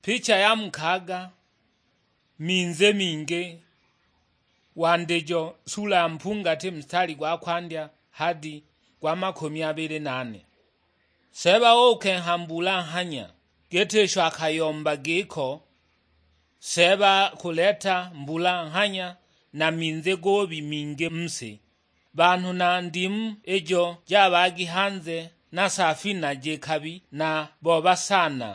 Picha ya mkaga minze minge wandejo sula ya mpungati mstari kwa kwandya hadi kwa 28. Seba oke hambula hanya getesho akayomba giko seba kuleta mbula hanya na minze gobi minge mse bantu na ndimu ejo jabagi hanze na safina jekabi na boba sana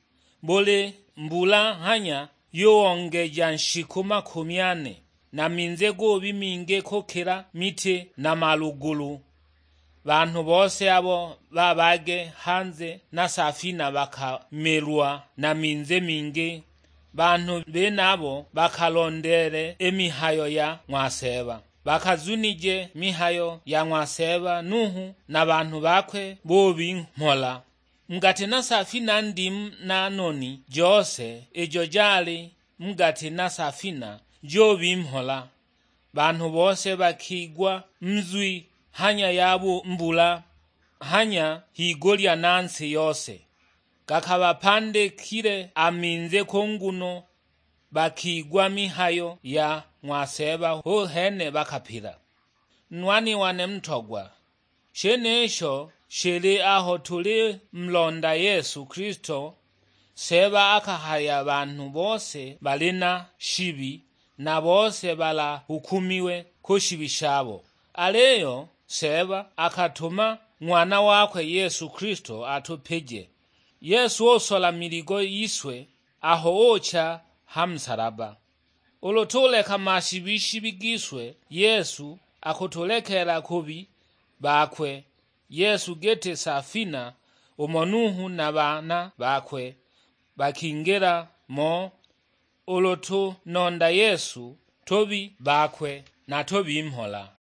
bole mbula hanya yoonge janshikuma 10 na minze gobi minge kokera mite na malugulu bantu bose abo babage hanze na safina bakamelwa na minze minge bantu benabo bakalondere emihayo ya mwaseba bakazunije mihayo ya mwaseba Nuhu na bantu bakwe bobi mhola mgati na safina ndimu na noni jose ejo jali mgati na safina jobi mhola bantu bose bakigwa mzwi hanya yabo mbula hanya higolya nansi yose kakaba pande kile aminze konguno bakigwa mihayo ya mwaseba ho hene bakapira nwani wane mtogwa shenesho shele aho tuli mlonda Yesu Kristo seba akahaya bantu bose balina shibi na bose bala hukumiwe kushibi shabo aleyo seba akatuma mwana wakwe Yesu Kristo atupeje Yesu osola miligo yiswe aho ocha hamsaraba olotole kama shibishi giswe Yesu akotolekera kubi bakwe Yesu gete safina omonuhu na bana bakwe bakingera mo oloto nonda Yesu tobi bakwe na tobi mhola